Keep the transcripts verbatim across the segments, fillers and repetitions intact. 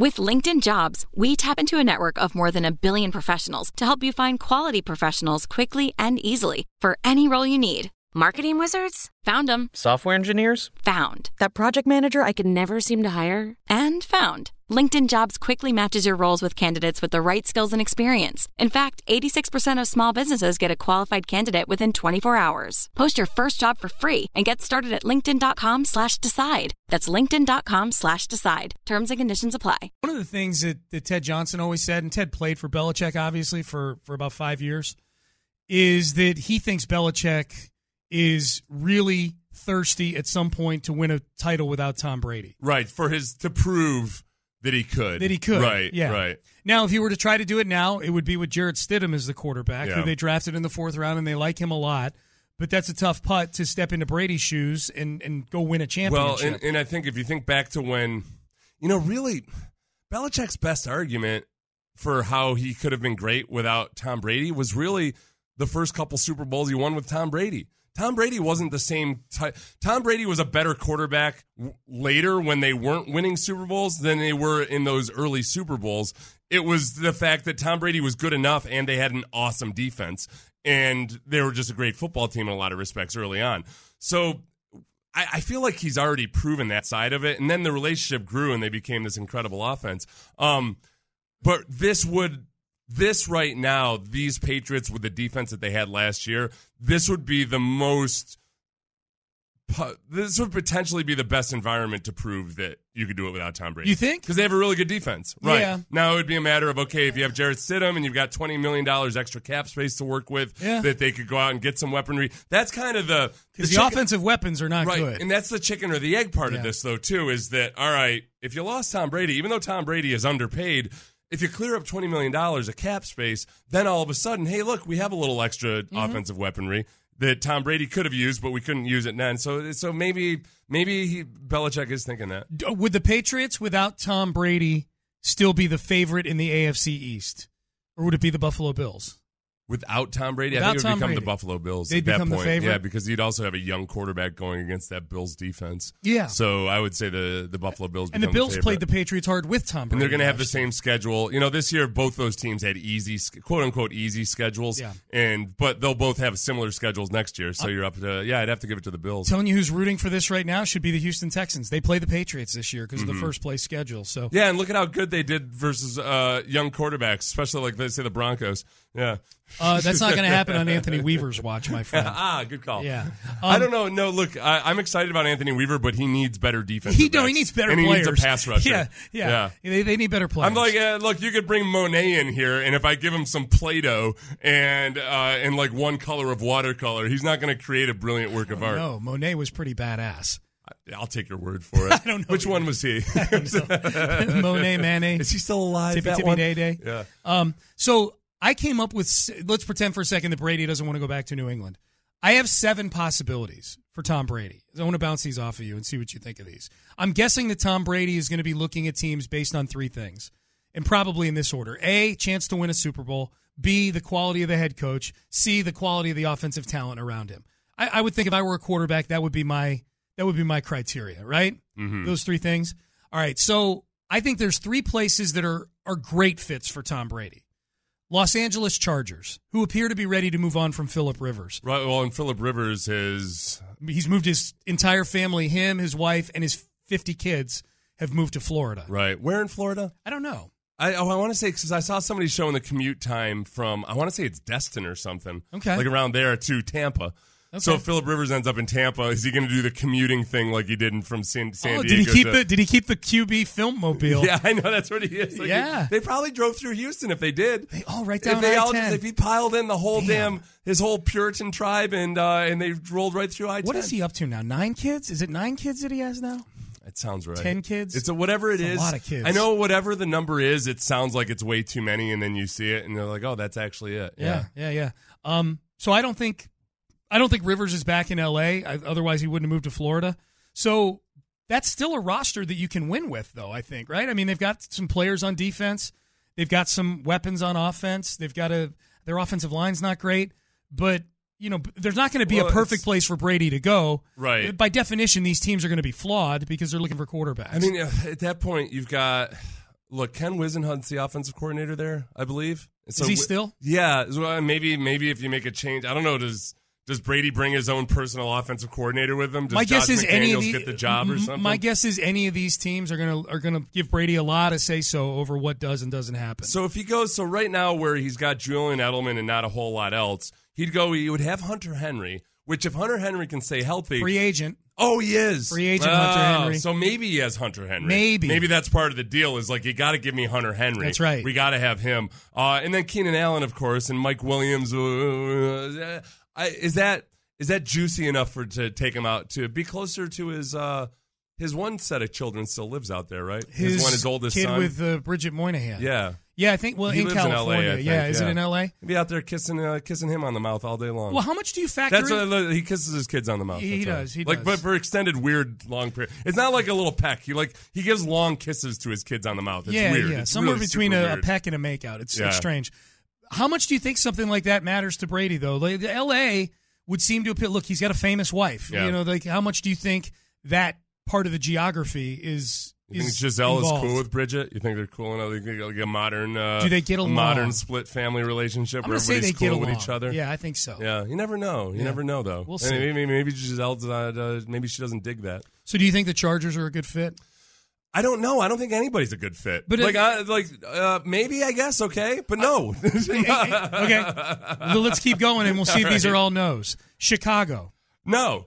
With LinkedIn Jobs, we tap into a network of more than a billion professionals to help you find quality professionals quickly and easily for any role you need. Marketing wizards? Found them. Software engineers? Found. That project manager I could never seem to hire? And found. LinkedIn Jobs quickly matches your roles with candidates with the right skills and experience. In fact, eighty-six percent of small businesses get a qualified candidate within twenty-four hours. Post your first job for free and get started at linkedin.com slash decide. That's linkedin.com slash decide. Terms and conditions apply. One of the things that, that Ted Johnson always said, and Ted played for Belichick, obviously, for, for about five years, is that he thinks Belichick is really thirsty at some point to win a title without Tom Brady. Right, for his to prove that he could. That he could. Right, yeah. right. Now, if he were to try to do it now, it would be with Jarrett Stidham as the quarterback, Yeah. who they drafted in the fourth round, and they like him a lot. But that's a tough putt to step into Brady's shoes and, and go win a championship. Well, and, and I think if you think back to when, you know, really, Belichick's best argument for how he could have been great without Tom Brady was really the first couple Super Bowls he won with Tom Brady. Tom Brady wasn't the same type. Tom Brady was a better quarterback w- later when they weren't winning Super Bowls than they were in those early Super Bowls. It was the fact that Tom Brady was good enough and they had an awesome defense. And they were just a great football team in a lot of respects early on. So I, I feel like he's already proven that side of it. And then the relationship grew and they became this incredible offense. Um, but this would... This right now, these Patriots with the defense that they had last year, this would be the most, this would potentially be the best environment to prove that you could do it without Tom Brady. You think? Because they have a really good defense. Right. Yeah. Now it would be a matter of, okay, if you have Jarrett Stidham and you've got twenty million dollars extra cap space to work with, yeah. that they could go out and get some weaponry. That's kind of the... Because the, the offensive weapons are not right. good. And that's the chicken or the egg part yeah. of this, though, too, is that, all right, if you lost Tom Brady, even though Tom Brady is underpaid... If you clear up twenty million dollars of cap space, then all of a sudden, hey, look, we have a little extra mm-hmm. offensive weaponry that Tom Brady could have used, but we couldn't use it then. So so maybe maybe he, Belichick is thinking that. Would the Patriots, without Tom Brady, still be the favorite in the A F C East? Or would it be the Buffalo Bills? Without Tom Brady, Without I think it would Tom become Brady. the Buffalo Bills They'd at that become the point. favorite? Yeah, because you'd also have a young quarterback going against that Bills defense. Yeah. So I would say the, the Buffalo Bills And the become Bills the played the Patriots hard with Tom Brady. And they're going to have the last year. same schedule. You know, this year both those teams had easy, quote unquote, easy schedules. Yeah. And but they'll both have similar schedules next year. So you're up to yeah. I'd have to give it to the Bills. Telling you who's rooting for this right now should be the Houston Texans. They play the Patriots this year because Mm-hmm. of the first place schedule. So Yeah, and look at how good they did versus uh, young quarterbacks, especially like let's say the Broncos. Yeah. Uh, that's not going to happen on Anthony Weaver's watch, my friend. ah, good call. Yeah. Um, I don't know. No, look, I, I'm excited about Anthony Weaver, but he needs better defense. He, no, he needs better and he players. needs a pass rusher. Yeah, yeah. yeah. They, they need better players. I'm like, uh, look, you could bring Monet in here, and if I give him some Play-Doh and uh, and like one color of watercolor, he's not going to create a brilliant work of art. No, Monet was pretty badass. I'll take your word for it. I don't know. Which one was he? Monet, Manet. Is he still alive? Tippy that Tippy one? Day Day. Yeah. Um, so I came up with, let's pretend for a second that Brady doesn't want to go back to New England. I have seven possibilities for Tom Brady. I want to bounce these off of you and see what you think of these. I'm guessing that Tom Brady is going to be looking at teams based on three things, and probably in this order. A, chance to win a Super Bowl. B, the quality of the head coach. C, the quality of the offensive talent around him. I, I would think if I were a quarterback, that would be my that would be my criteria, right? Mm-hmm. Those three things. All right, so I think there's three places that are are great fits for Tom Brady. Los Angeles Chargers, who appear to be ready to move on from Phillip Rivers. Right. Well, and Phillip Rivers is He's moved his entire family, him, his wife, and his fifty kids have moved to Florida. right. Where in Florida? I don't know. I oh, I want to say because I saw somebody showing the commute time from I want to say it's Destin or something. Okay. Like around there to Tampa. Okay. So if Phillip Rivers ends up in Tampa, is he going to do the commuting thing like he did in, from San, San Oh, Diego? did he keep to, the Did he keep the Q B film mobile? Yeah, I know that's what he is. Like, Yeah. they probably drove through Houston if they did. They all right down if they I all ten. just, if he piled in the whole Damn. damn, his whole Puritan tribe and uh, and they rolled right through I ten. What is he up to now? Nine kids? Is it nine kids that he has now? It sounds right. Ten kids? It's a whatever it It's a is. lot of kids. I know whatever the number is, it sounds like it's way too many, and then you see it, and you're like, oh, that's actually it. Yeah, yeah, yeah. Um, so I don't think, I don't think Rivers is back in L A. I, otherwise, he wouldn't have moved to Florida. So that's still a roster that you can win with, though. I think, right? I mean, they've got some players on defense. They've got some weapons on offense. They've got a their offensive line's not great, but you know, there's not going to be Well, a perfect place for Brady to go. Right. By definition, these teams are going to be flawed because they're looking for quarterbacks. I mean, at that point, you've got look, Ken Wisenhunt's the offensive coordinator there, I believe. So, Is he still? Yeah. Well, maybe maybe if you make a change, I don't know. Does does Brady bring his own personal offensive coordinator with him? Does my guess Josh is any of McDaniels the, get the job or something? My guess is any of these teams are gonna are gonna give Brady a lot of say so over what does and doesn't happen. So if he goes, so right now where he's got Julian Edelman and not a whole lot else, he'd go. He would have Hunter Henry, which if Hunter Henry can stay healthy, free agent. Oh, he is. Free agent oh, Hunter Henry. So maybe he has Hunter Henry. Maybe. Maybe that's part of the deal is like, you got to give me Hunter Henry. That's right. We got to have him. Uh, and then Keenan Allen, of course, and Mike Williams. Uh, uh, is that is that juicy enough for to take him out to be closer to his uh, his one set of children still lives out there, right? His, his one, his oldest kid son. with uh, Bridget Moynihan. Yeah. Yeah, I think, well, he in lives California. in L A, I think, yeah, is yeah. it in L A? He'd be out there kissing uh, kissing him on the mouth all day long. Well, how much do you factor That's in? what, he kisses his kids on the mouth. He That's does, right. he like, does. But for extended, weird, long period. It's not like a little peck. He like he gives long kisses to his kids on the mouth. It's yeah, weird. yeah, It's somewhere really between a, a weird. peck and a makeout. It's, Yeah. it's strange. How much do you think something like that matters to Brady, though? Like, the L A would seem to appeal. Look, he's got a famous wife. Yeah. You know, like how much do you think that part of the geography is? You think is Giselle involved? is cool with Bridget? You think they're cool enough? You think like a modern, uh, Do they get a along? modern split family relationship I'm where gonna say everybody's they cool get with along. each other? Yeah, I think so. Yeah, you never know. You Yeah. never know, though. We'll And see. Maybe, maybe Giselle's, uh, uh, maybe she doesn't dig that. So, do you think the Chargers are a good fit? I don't know. I don't think anybody's a good fit. But like, it- I, like uh, maybe I guess okay, but no. Okay, well, let's keep going, and we'll see if these are all no's. Chicago, no,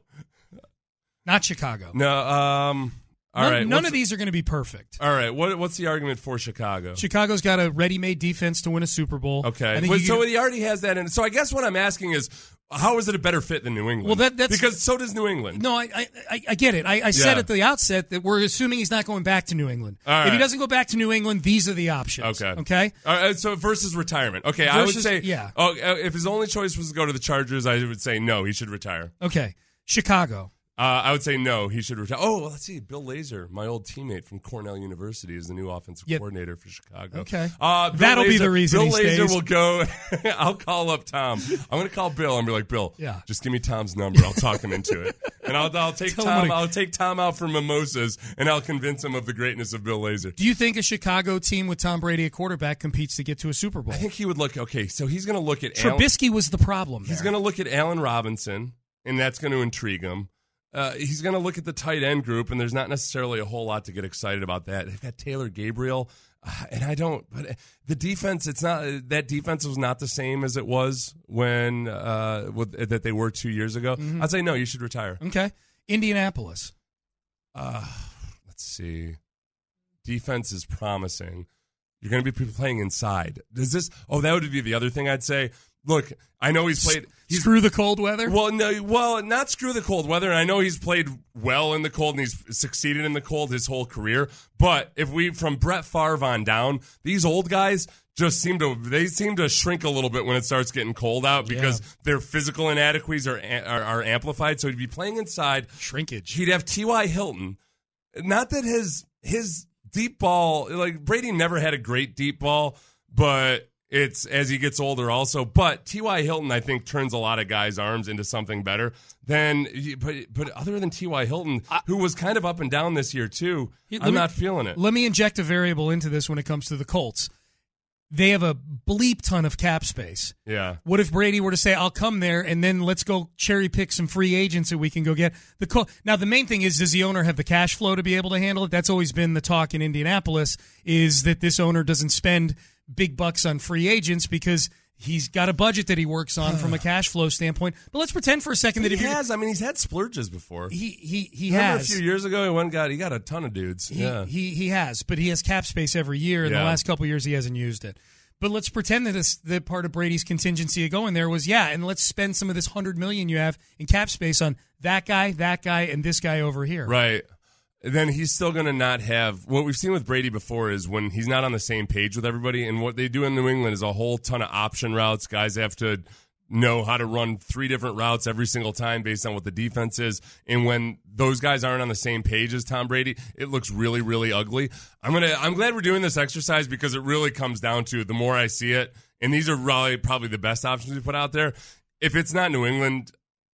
not Chicago. no. Um, all none right. none what's- of these are going to be perfect. All right. What, what's the argument for Chicago? Chicago's got a ready-made defense to win a Super Bowl. Okay. I think Well, you so could- he already has that in. So I guess what I'm asking is, how is it a better fit than New England? Well, that- that's- because so does New England. No, I, I I- I get it. I, I said Yeah. at the outset that we're assuming he's not going back to New England. All right. If he doesn't go back to New England, these are the options. Okay. Okay. All right, so versus retirement. Okay, I would Versus- say, yeah. Oh, uh, if his only choice was to go to the Chargers, I would say no, he should retire. Okay. Chicago. Uh, I would say no, he should retire. Oh, well, let's see. Bill Lazor, my old teammate from Cornell University, is the new offensive Yep. coordinator for Chicago. Okay. Uh, Bill That'll be Lazor- the reason Bill he Lazor stays. will go. I'll call up Tom. I'm going to call Bill and be like, Bill, Yeah. just give me Tom's number. I'll talk him into it, and I'll, I'll take Tell him Tom. what he- I'll take Tom out for mimosas, and I'll convince him of the greatness of Bill Lazor. Do you think a Chicago team with Tom Brady at quarterback competes to get to a Super Bowl? I think he would look. Okay, so he's going to look at Allen- Trubisky was the problem. He's there. going to look at Allen Robinson, and that's going to intrigue him. Uh, he's going to look at the tight end group, and there's not necessarily a whole lot to get excited about that. They've got Taylor Gabriel, uh, and I don't. But the defense, it's not that defense was not the same as it was when uh, with, that they were two years ago. Mm-hmm. I'd say no, you should retire. Okay. Indianapolis. Uh, let's see. Defense is promising. You're going to be playing inside. Does this? Oh, that would be the other thing I'd say. Look, I know he's played. He's, Screw the cold weather. Well, no, well, not screw the cold weather. And I know he's played well in the cold and he's succeeded in the cold his whole career. But if we, from Brett Favre on down, these old guys just seem to they seem to shrink a little bit when it starts getting cold out because Yeah. their physical inadequacies are, are are amplified. So he'd be playing inside. Shrinkage. He'd have T Y. Hilton. Not that his his deep ball, like Brady never had a great deep ball, but it's as he gets older also. But T Y. Hilton, I think, turns a lot of guys' arms into something better than. But but other than T Y. Hilton, who was kind of up and down this year too, Let I'm me- not feeling it. Let me inject a variable into this when it comes to the Colts. They have a bleep ton of cap space. Yeah. What if Brady were to say, "I'll come there, and then let's go cherry pick some free agents that we can go get"? The Col- now the main thing is, does the owner have the cash flow to be able to handle it? That's always been the talk in Indianapolis, is that this owner doesn't spend big bucks on free agents because he's got a budget that he works on from a cash flow standpoint. But let's pretend for a second that He if you has. I mean, he's had splurges before. he he he Remember has a few years ago, he went and got he got a ton of dudes. He, yeah. he he has, but he has cap space every year. In Yeah. the last couple of years, he hasn't used it. But let's pretend that this, that part of Brady's contingency of going there was, yeah, and let's spend some of this hundred million you have in cap space on that guy, that guy, and this guy over here. Right. Then he's still going to not have what we've seen with Brady before is when he's not on the same page with everybody. And what they do in New England is a whole ton of option routes. Guys have to know how to run three different routes every single time based on what the defense is. And when those guys aren't on the same page as Tom Brady, it looks really, really ugly. I'm gonna. I'm glad we're doing this exercise because it really comes down to the more I see it, and these are really probably the best options we put out there. If it's not New England,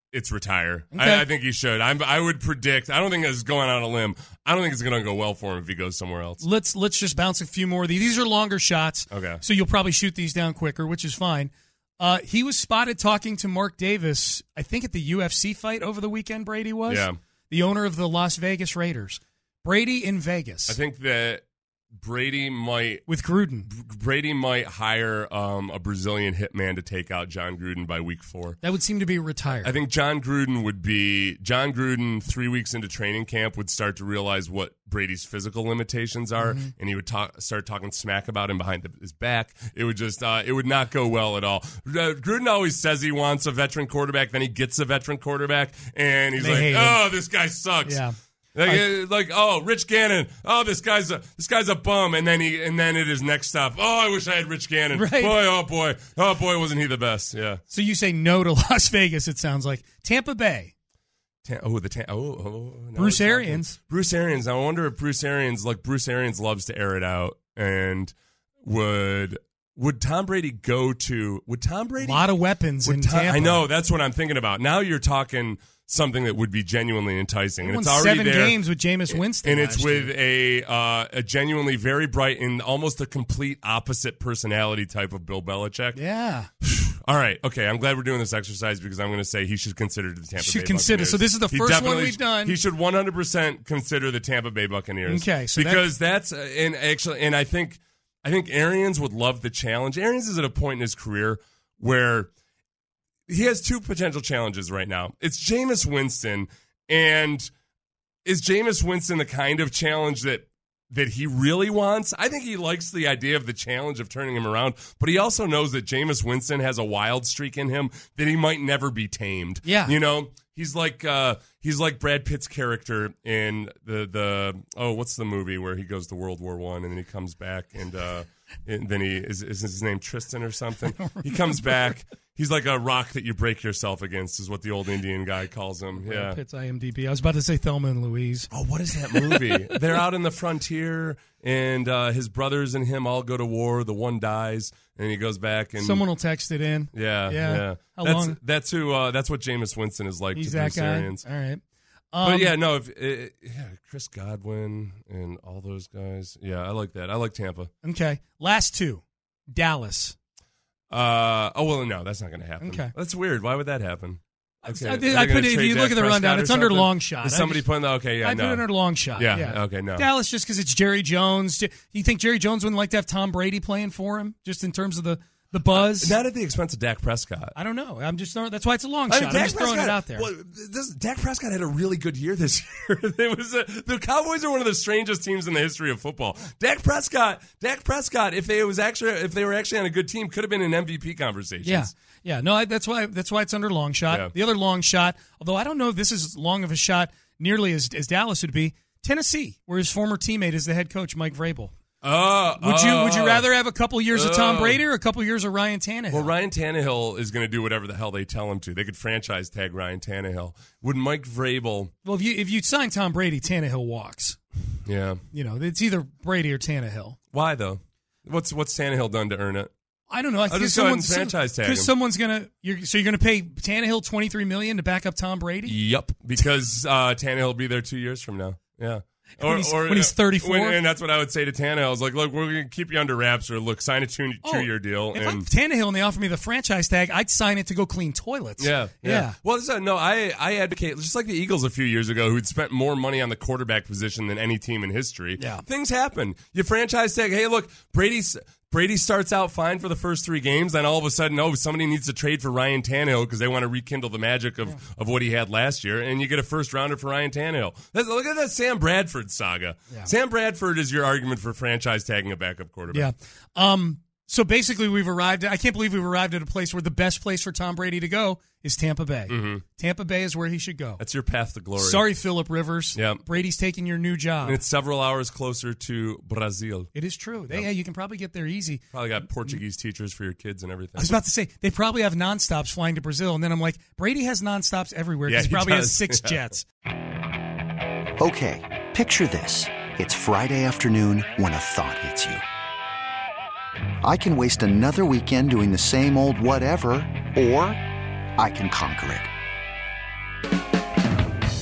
it's retire. Okay. I, I think he should. I'm, I would predict. I don't think it's going on a limb. I don't think it's going to go well for him if he goes somewhere else. Let's let's just bounce a few more of these. These are longer shots. Okay. So you'll probably shoot these down quicker, which is fine. Uh, he was spotted talking to Mark Davis, I think at the U F C fight over the weekend, Brady was. Yeah. The owner of the Las Vegas Raiders. Brady in Vegas. I think that Brady might with Gruden. Brady might hire um, a Brazilian hitman to take out John Gruden by week four. That would seem to be retired. I think John Gruden would be John Gruden three weeks into training camp would start to realize what Brady's physical limitations are, mm-hmm. and he would talk, start talking smack about him behind the, his back. It would just uh, it would not go well at all. Uh, Gruden always says he wants a veteran quarterback, then he gets a veteran quarterback, and he's They like, "Oh, this guy sucks." Yeah. Like, I, like, oh, Rich Gannon. Oh, this guy's a this guy's a bum. And then he and then at his next stop, oh, I wish I had Rich Gannon. Right. Boy, oh boy, oh boy, wasn't he the best? Yeah. So you say no to Las Vegas? It sounds like Tampa Bay. Ta- oh, the ta- oh, oh no, Bruce Arians. Bruce Arians. I wonder if Bruce Arians, like Bruce Arians, loves to air it out, and would would Tom Brady go to? Would Tom Brady? A lot of weapons in Tom, Tampa. I know. That's what I'm thinking about. Now you're talking something that would be genuinely enticing, He and won it's already seven there. games with Jameis Winston, and it's last with year. a uh, a genuinely very bright and almost a complete opposite personality type of Bill Belichick. Yeah. All right, okay. I'm glad we're doing this exercise because I'm going to say he should consider the Tampa Should Bay consider. Buccaneers. So this is the He first one definitely we've sh- done. He should one hundred percent consider the Tampa Bay Buccaneers. Okay, so that- because that's uh, and actually, and I think I think Arians would love the challenge. Arians is at a point in his career where he has two potential challenges right now. It's Jameis Winston, and is Jameis Winston the kind of challenge that that he really wants? I think he likes the idea of the challenge of turning him around, but he also knows that Jameis Winston has a wild streak in him that he might never be tamed. Yeah. You know, he's like uh, he's like Brad Pitt's character in the the oh, what's the movie where he goes to World War One and then he comes back and uh, and then he is is his name Tristan or something? He comes back. He's like a rock that you break yourself against, is what the old Indian guy calls him. Yeah. Pitt's IMDb. I was about to say Thelma and Louise. Oh, what is that movie? They're out in the frontier, and uh, his brothers and him all go to war. The one dies, and he goes back. And Someone will text it in. yeah, Yeah. yeah. How that's, long? That's who. Uh, that's what Jameis Winston is like. He's to that Bruce guy. Arians. All right. Um, But yeah, no, if, uh, yeah, Chris Godwin and all those guys. Yeah, I like that. I like Tampa. Okay. Last two. Dallas. Uh, oh well, no, that's not going to happen. Okay. That's weird. Why would that happen? Okay. I, Are I they put gonna it, if trade you Dak look at the Prescott rundown, or it's under something? long shot. Is I somebody just- putting the okay? Yeah, I no. put it under long shot. Yeah, Yeah. okay, no. Dallas just because it's Jerry Jones. Do you think Jerry Jones wouldn't like to have Tom Brady playing for him, just in terms of the, the buzz? Not at the expense of Dak Prescott. I don't know. I'm just throwing, that's why it's a long I shot. mean, I'm Dak just throwing Prescott, it out there. Well, this, Dak Prescott had a really good year this year. It was a, the Cowboys are one of the strangest teams in the history of football. Dak Prescott, Dak Prescott, if they was actually if they were actually on a good team, could have been in M V P conversations. Yeah, yeah. No, I, that's why that's why it's under long shot. Yeah. The other long shot, although I don't know if this is long of a shot nearly as, as Dallas would be, Tennessee, where his former teammate is the head coach, Mike Vrabel. Oh, Would you would you oh. rather have a couple years of Tom Oh. Brady or a couple years of Ryan Tannehill? Well, Ryan Tannehill is going to do whatever the hell they tell him to. They could franchise tag Ryan Tannehill. Would Mike Vrabel? Well, if you if you sign Tom Brady, Tannehill walks. Yeah. You know, it's either Brady or Tannehill. Why though? What's what's Tannehill done to earn it? I don't know. I I'll think just go ahead and someone's franchise tag him. because someone's gonna. You're, so you're gonna pay Tannehill twenty three million to back up Tom Brady? Yep, because uh, Tannehill will be there two years from now. Yeah. When he's- when he's thirty-four? When- and that's what I would say to Tannehill. I was like, look, we're going to keep you under wraps, or look, sign a two, Oh, two-year deal. If I'm And Tannehill and they offer me the franchise tag, I'd sign it to go clean toilets. yeah, yeah. yeah. Well, so, no, I, I advocate, just like the Eagles a few years ago, who'd spent more money on the quarterback position than any team in history. Yeah. Things happen. You franchise tag, hey, look, Brady's... Brady starts out fine for the first three games, then all of a sudden, oh, somebody needs to trade for Ryan Tannehill because they want to rekindle the magic of, yeah. of what he had last year, and you get a first rounder for Ryan Tannehill. That's, look at that Sam Bradford saga. Yeah. Sam Bradford is your argument for franchise tagging a backup quarterback. Yeah. Um. So basically, we've arrived. I can't believe we've arrived at a place where the best place for Tom Brady to go is Tampa Bay. Mm-hmm. Tampa Bay is where he should go. That's your path to glory. Sorry, Phillip Rivers. Yeah. Brady's taking your new job. And it's several hours closer to Brazil. It is true. They, Yep. yeah, you can probably get there easy. Probably got Portuguese teachers for your kids and everything. I was about to say, they probably have nonstops flying to Brazil. And then I'm like, Brady has nonstops everywhere because Yeah, he he probably does. has six Yeah. jets. Okay, picture this. It's Friday afternoon when a thought hits you. I can waste another weekend doing the same old whatever, or I can conquer it.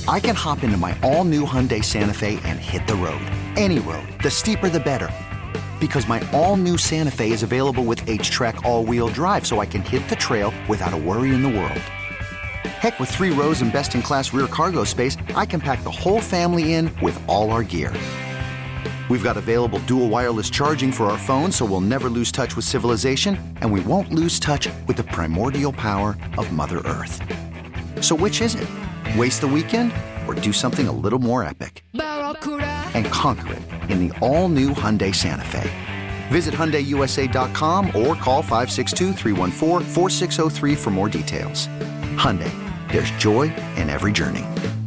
I can hop into my all-new Hyundai Santa Fe and hit the road. Any road. The steeper, the better. Because my all-new Santa Fe is available with H-Track all-wheel drive, so I can hit the trail without a worry in the world. Heck, with three rows and best-in-class rear cargo space, I can pack the whole family in with all our gear. We've got available dual wireless charging for our phones, so we'll never lose touch with civilization, and we won't lose touch with the primordial power of Mother Earth. So which is it? Waste the weekend or do something a little more epic? And conquer it in the all-new Hyundai Santa Fe. Visit Hyundai U S A dot com or call five six two, three one four, four six zero three for more details. Hyundai, there's joy in every journey.